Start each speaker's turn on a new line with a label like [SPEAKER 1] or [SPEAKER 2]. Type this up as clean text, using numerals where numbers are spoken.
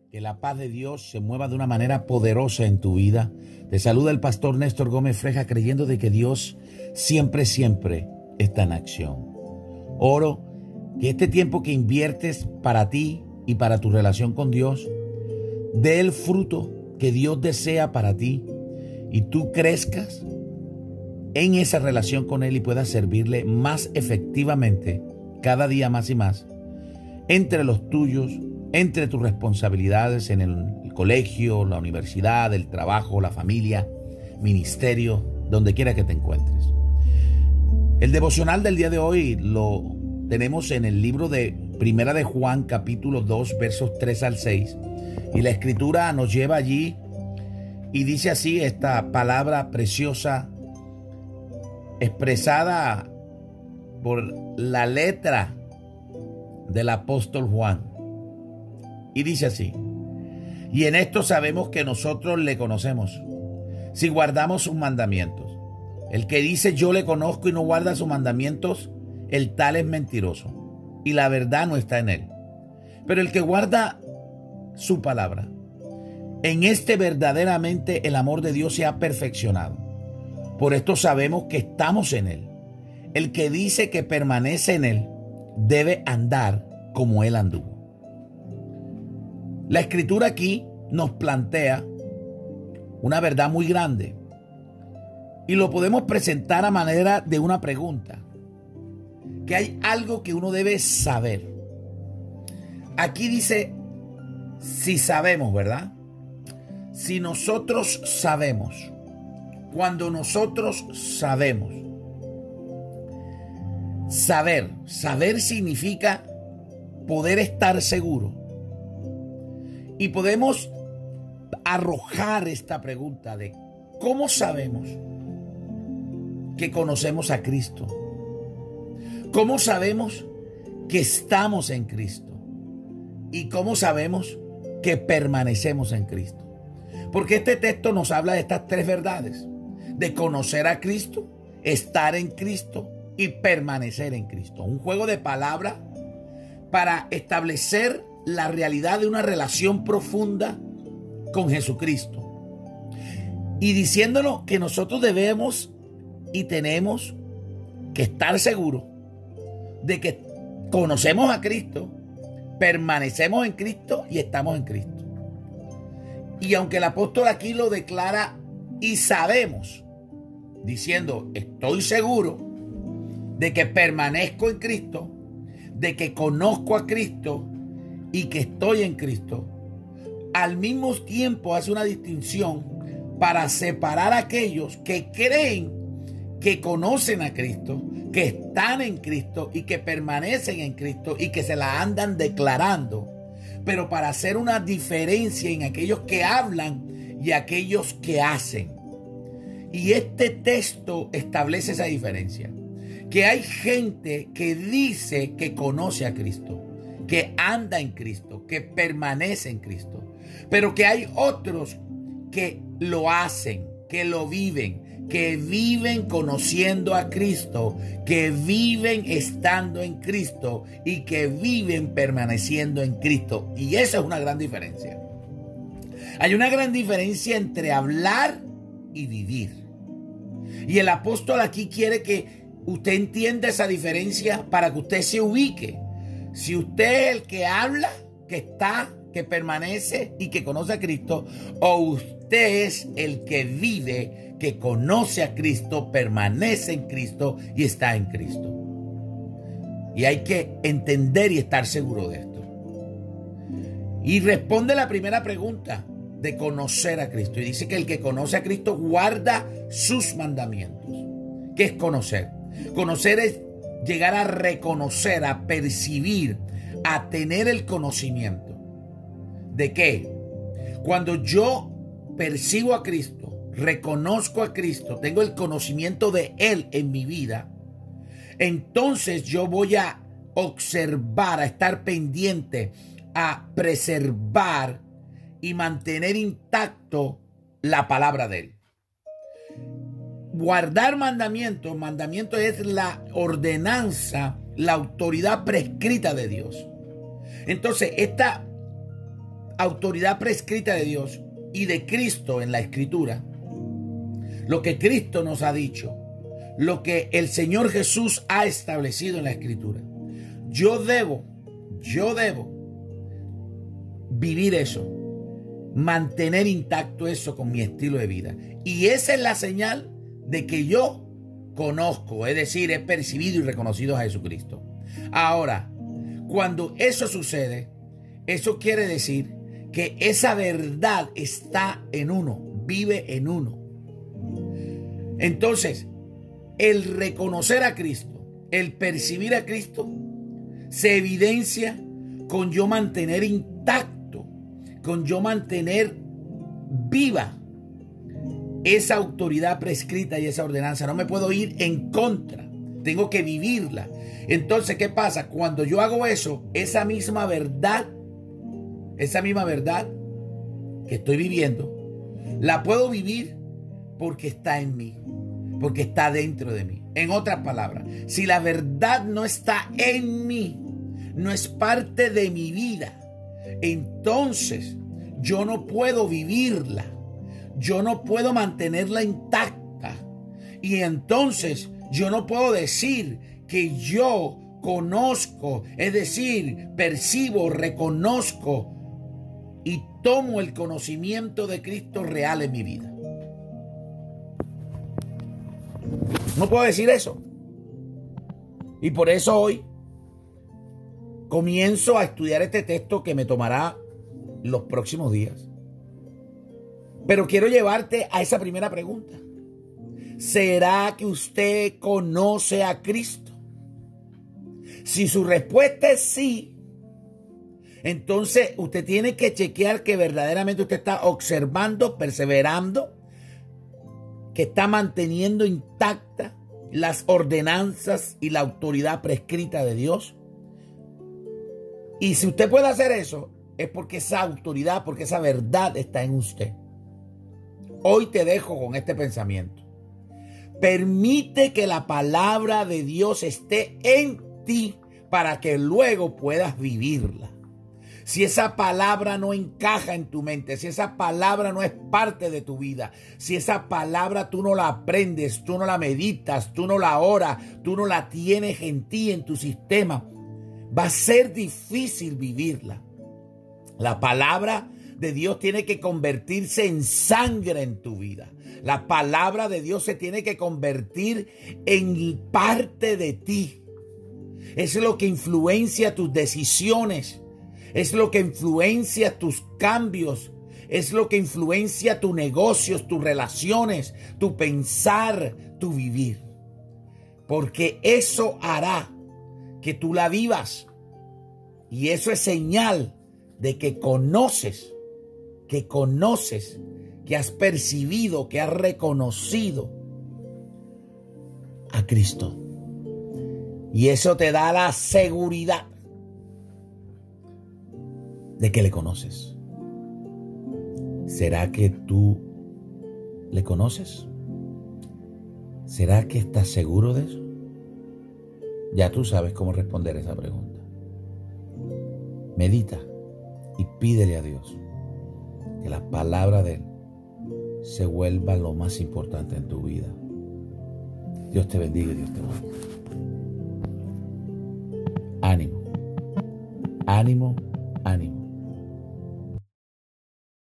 [SPEAKER 1] Que la paz de Dios se mueva de una manera poderosa en tu vida. Te saluda el pastor Néstor Gómez Freja, creyendo de que Dios siempre está en acción. Oro que este tiempo que inviertes para ti y para tu relación con Dios dé el fruto que Dios desea para ti y tú crezcas en esa relación con Él y puedas servirle más efectivamente cada día más y más entre los tuyos, entre tus responsabilidades en el colegio, la universidad, el trabajo, la familia, ministerio, donde quiera que te encuentres. El devocional del día de hoy lo tenemos en el libro de Primera de Juan, capítulo 2, versos 3 al 6. Y la escritura nos lleva allí y dice así esta palabra preciosa expresada por la letra del apóstol Juan. Y dice así: y en esto sabemos que nosotros le conocemos, si guardamos sus mandamientos. El que dice yo le conozco y no guarda sus mandamientos, el tal es mentiroso, y la verdad no está en él. Pero el que guarda su palabra, en este verdaderamente el amor de Dios se ha perfeccionado. Por esto sabemos que estamos en él. El que dice que permanece en él debe andar como él anduvo. La escritura aquí nos plantea una verdad muy grande y lo podemos presentar a manera de una pregunta, que hay algo que uno debe saber. Aquí dice, si sabemos, ¿verdad? Si nosotros sabemos, cuando nosotros sabemos, saber significa poder estar seguro. Y podemos arrojar esta pregunta de ¿cómo sabemos que conocemos a Cristo? ¿Cómo sabemos que estamos en Cristo? ¿Y cómo sabemos que permanecemos en Cristo? Porque este texto nos habla de estas tres verdades: de conocer a Cristo, estar en Cristo y permanecer en Cristo. Un juego de palabras para establecer la realidad de una relación profunda con Jesucristo. Y diciéndonos que nosotros debemos y tenemos que estar seguros de que conocemos a Cristo, permanecemos en Cristo y estamos en Cristo. Y aunque el apóstol aquí lo declara y sabemos, diciendo estoy seguro de que permanezco en Cristo, de que conozco a Cristo y que estoy en Cristo, al mismo tiempo hace una distinción para separar a aquellos que creen que conocen a Cristo, que están en Cristo y que permanecen en Cristo y que se la andan declarando, pero para hacer una diferencia en aquellos que hablan y aquellos que hacen. Y este texto establece esa diferencia, que hay gente que dice que conoce a Cristo, que anda en Cristo, que permanece en Cristo, pero que hay otros que lo hacen, que lo viven, que viven conociendo a Cristo, que viven estando en Cristo y que viven permaneciendo en Cristo. Y esa es una gran diferencia. Hay una gran diferencia entre hablar y vivir. Y el apóstol aquí quiere que usted entienda esa diferencia para que usted se ubique. Si usted es el que habla, que está, que permanece y que conoce a Cristo, o usted es el que vive, que conoce a Cristo, permanece en Cristo y está en Cristo. Y hay que entender y estar seguro de esto. Y responde la primera pregunta de conocer a Cristo. Y dice que el que conoce a Cristo guarda sus mandamientos. ¿Qué es conocer? Conocer es llegar a reconocer, a percibir, a tener el conocimiento. ¿De qué? Cuando yo percibo a Cristo, reconozco a Cristo, tengo el conocimiento de Él en mi vida, entonces yo voy a observar, a estar pendiente, a preservar y mantener intacto la palabra de Él. Guardar mandamientos es la ordenanza, la autoridad prescrita de Dios. Entonces, esta autoridad prescrita de Dios y de Cristo en la Escritura, lo que Cristo nos ha dicho, lo que el Señor Jesús ha establecido en la Escritura, yo debo vivir eso, mantener intacto eso con mi estilo de vida. Y esa es la señal de que yo conozco, es decir, he percibido y reconocido a Jesucristo. Ahora, cuando eso sucede, eso quiere decir que esa verdad está en uno, vive en uno. Entonces, el reconocer a Cristo, el percibir a Cristo, se evidencia con yo mantener intacto, con yo mantener viva esa autoridad prescrita y esa ordenanza. No me puedo ir en contra, tengo que vivirla. Entonces, ¿qué pasa? Cuando yo hago eso, esa misma verdad que estoy viviendo, la puedo vivir porque está en mí, porque está dentro de mí. En otras palabras, si la verdad no está en mí, no es parte de mi vida, entonces yo no puedo vivirla, yo no puedo mantenerla intacta, y entonces yo no puedo decir que yo conozco, es decir, percibo, reconozco y tomo el conocimiento de Cristo real en mi vida. No puedo decir eso. Y por eso hoy comienzo a estudiar este texto que me tomará los próximos días. Pero quiero llevarte a esa primera pregunta. ¿Será que usted conoce a Cristo? Si su respuesta es sí, entonces usted tiene que chequear que verdaderamente usted está observando, perseverando, que está manteniendo intactas las ordenanzas y la autoridad prescrita de Dios. Y si usted puede hacer eso, es porque esa autoridad, porque esa verdad está en usted. Hoy te dejo con este pensamiento. Permite que la palabra de Dios esté en ti para que luego puedas vivirla. Si esa palabra no encaja en tu mente, si esa palabra no es parte de tu vida, si esa palabra tú no la aprendes, tú no la meditas, tú no la oras, tú no la tienes en ti, en tu sistema, va a ser difícil vivirla. La palabra de Dios tiene que convertirse en sangre en tu vida. La palabra de Dios se tiene que convertir en parte de ti. Es lo que influencia tus decisiones. Es lo que influencia tus cambios. Es lo que influencia tus negocios, tus relaciones, tu pensar, tu vivir. Porque eso hará que tú la vivas. Y eso es señal de que conoces, que has percibido, que has reconocido a Cristo. Y eso te da la seguridad de que le conoces. ¿Será que tú le conoces? ¿Será que estás seguro de eso? Ya tú sabes cómo responder esa pregunta. Medita y pídele a Dios que la palabra de Él se vuelva lo más importante en tu vida. Dios te bendiga y Dios te bendiga. Ánimo, ánimo, ánimo.